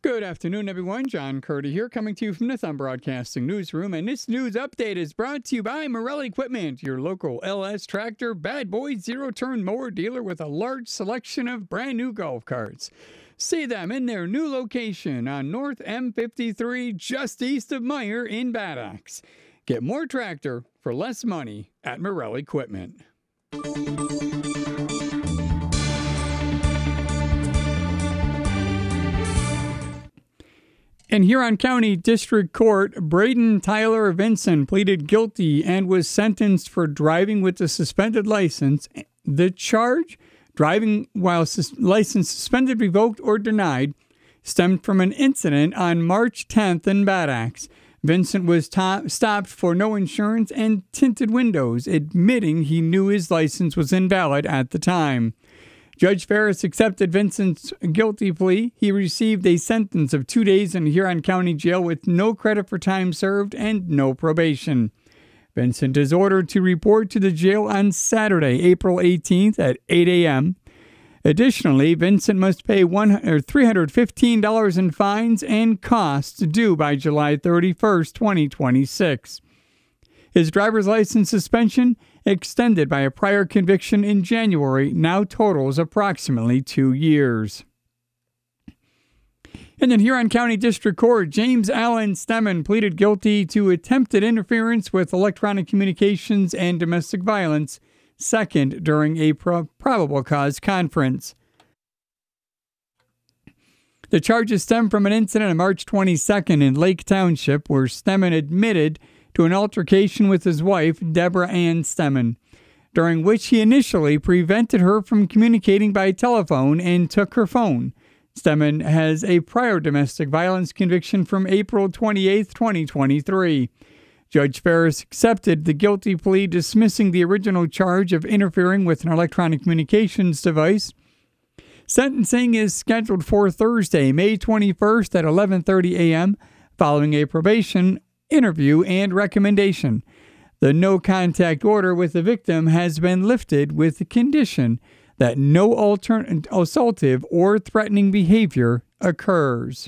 Good afternoon, everyone. John Curdy here, coming to you from the Thumb Broadcasting Newsroom. And this news update is brought to you by Morelli Equipment, your local LS Tractor Bad Boy zero-turn mower dealer with a large selection of brand new golf carts. See them in their new location on North M53, just east of Meyer in Bad Axe. Get more tractor for less money at Morelli Equipment. In Huron County District Court, Braden Tyler Vinson pleaded guilty and was sentenced for driving with a suspended license. The charge, driving while license suspended, revoked, or denied, stemmed from an incident on March 10th in Bad Axe. Vincent was stopped for no insurance and tinted windows, admitting he knew his license was invalid at the time. Judge Ferris accepted Vincent's guilty plea. He received a sentence of 2 days in Huron County Jail with no credit for time served and no probation. Vincent is ordered to report to the jail on Saturday, April 18th at 8 a.m. Additionally, Vincent must pay $315 in fines and costs due by July 31st, 2026. His driver's license suspension, extended by a prior conviction in January, now totals approximately 2 years. And in Huron County District Court, James Allen Stemmen pleaded guilty to attempted interference with electronic communications and domestic violence, second during a probable cause conference. The charges stem from an incident on March 22nd in Lake Township where Stemmen admitted to an altercation with his wife, Deborah Ann Stemmen, during which he initially prevented her from communicating by telephone and took her phone. Stemmen has a prior domestic violence conviction from April 28, 2023. Judge Ferris accepted the guilty plea, dismissing the original charge of interfering with an electronic communications device. Sentencing is scheduled for Thursday, May 21st at 11:30 a.m., following a probation interview and recommendation. The no-contact order with the victim has been lifted with the condition that no assaultive or threatening behavior occurs.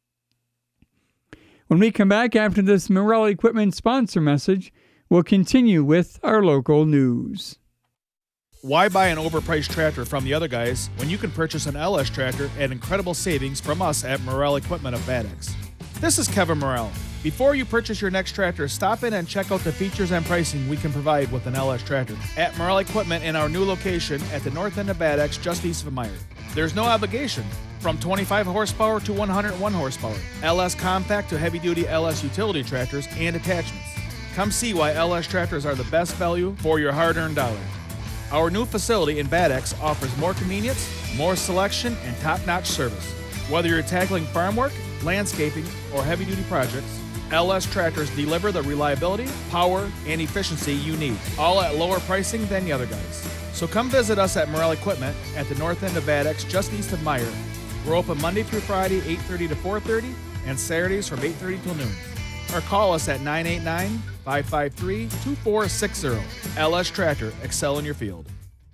When we come back after this Morelli Equipment sponsor message, we'll continue with our local news. Why buy an overpriced tractor from the other guys when you can purchase an LS tractor at incredible savings from us at Morelli Equipment of Bad Axe? This is Kevin Morel. Before you purchase your next tractor, stop in and check out the features and pricing we can provide with an LS tractor at Morel Equipment in our new location at the north end of Bad Axe, just east of Meyer. There's no obligation. From 25 horsepower to 101 horsepower, LS compact to heavy-duty LS utility tractors and attachments. Come see why LS tractors are the best value for your hard-earned dollar. Our new facility in Bad Axe offers more convenience, more selection, and top-notch service. Whether you're tackling farm work, landscaping, or heavy-duty projects, LS tractors deliver the reliability, power, and efficiency you need, all at lower pricing than the other guys. So come visit us at Morel Equipment at the north end of Bad Axe, just east of Meyer. We're open Monday through Friday, 8:30 to 4:30, and Saturdays from 8:30 till noon. Or call us at 989-553-2460. LS Tractor, excel in your field.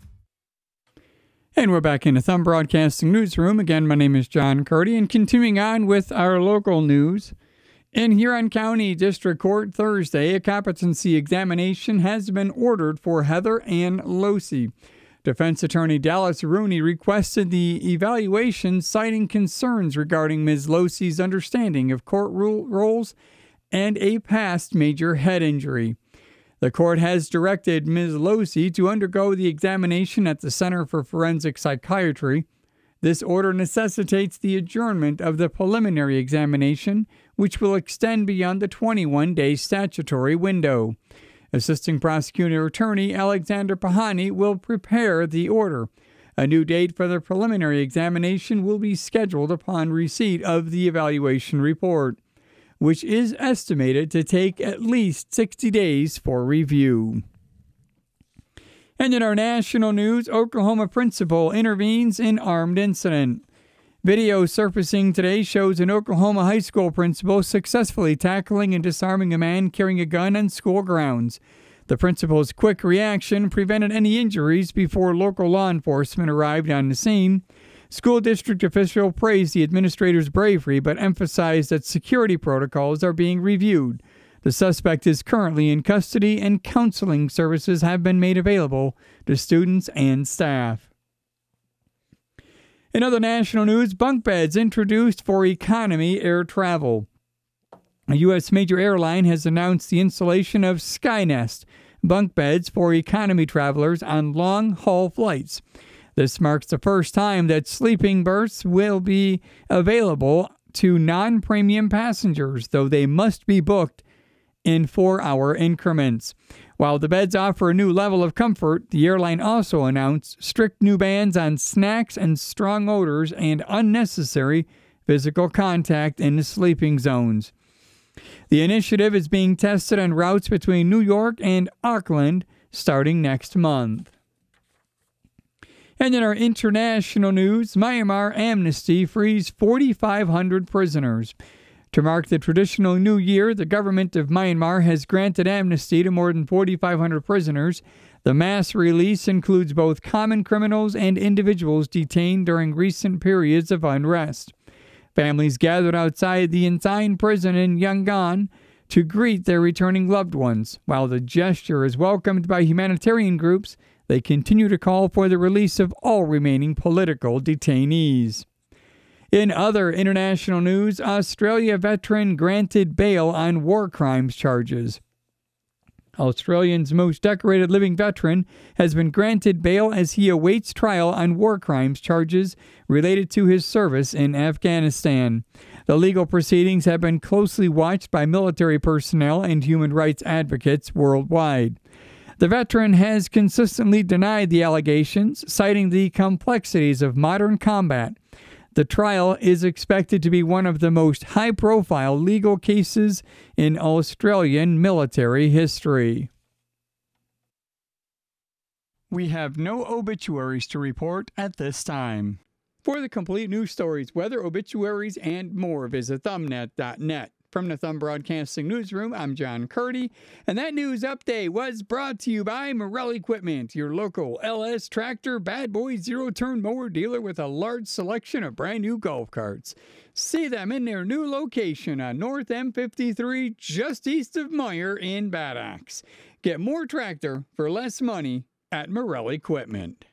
And we're back in the Thumb Broadcasting Newsroom. Again, my name is John Curdy, and continuing on with our local news. In Huron County District Court Thursday, a competency examination has been ordered for Heather Ann Losey. Defense attorney Dallas Rooney requested the evaluation, citing concerns regarding Ms. Losey's understanding of court rules and a past major head injury. The court has directed Ms. Losey to undergo the examination at the Center for Forensic Psychiatry. This order necessitates the adjournment of the preliminary examination, which will extend beyond the 21-day statutory window. Assisting Prosecutor Attorney Alexander Pahani will prepare the order. A new date for the preliminary examination will be scheduled upon receipt of the evaluation report, which is estimated to take at least 60 days for review. And in our national news, Oklahoma principal intervenes in armed incident. Video surfacing today shows an Oklahoma high school principal successfully tackling and disarming a man carrying a gun on school grounds. The principal's quick reaction prevented any injuries before local law enforcement arrived on the scene. School district official praised the administrator's bravery but emphasized that security protocols are being reviewed. The suspect is currently in custody and counseling services have been made available to students and staff. In other national news, bunk beds introduced for economy air travel. A U.S. major airline has announced the installation of SkyNest bunk beds for economy travelers on long-haul flights. This marks the first time that sleeping berths will be available to non-premium passengers, though they must be booked in 4-hour increments. While the beds offer a new level of comfort, the airline also announced strict new bans on snacks and strong odors and unnecessary physical contact in the sleeping zones. The initiative is being tested on routes between New York and Auckland starting next month. And in our international news, Myanmar amnesty frees 4,500 prisoners. To mark the traditional New Year, the government of Myanmar has granted amnesty to more than 4,500 prisoners. The mass release includes both common criminals and individuals detained during recent periods of unrest. Families gathered outside the Insein prison in Yangon to greet their returning loved ones. While the gesture is welcomed by humanitarian groups, they continue to call for the release of all remaining political detainees. In other international news, Australia veteran granted bail on war crimes charges. Australia's most decorated living veteran has been granted bail as he awaits trial on war crimes charges related to his service in Afghanistan. The legal proceedings have been closely watched by military personnel and human rights advocates worldwide. The veteran has consistently denied the allegations, citing the complexities of modern combat. The trial is expected to be one of the most high-profile legal cases in Australian military history. We have no obituaries to report at this time. For the complete news stories, weather, obituaries, and more, visit thumbnet.net. From the Thumb Broadcasting Newsroom, I'm John Curdy, and that news update was brought to you by Morrell Equipment, your local LS Tractor Bad Boy zero-turn mower dealer with a large selection of brand new golf carts. See them in their new location on North M53, just east of Meyer in Bad Axe. Get more tractor for less money at Morrell Equipment.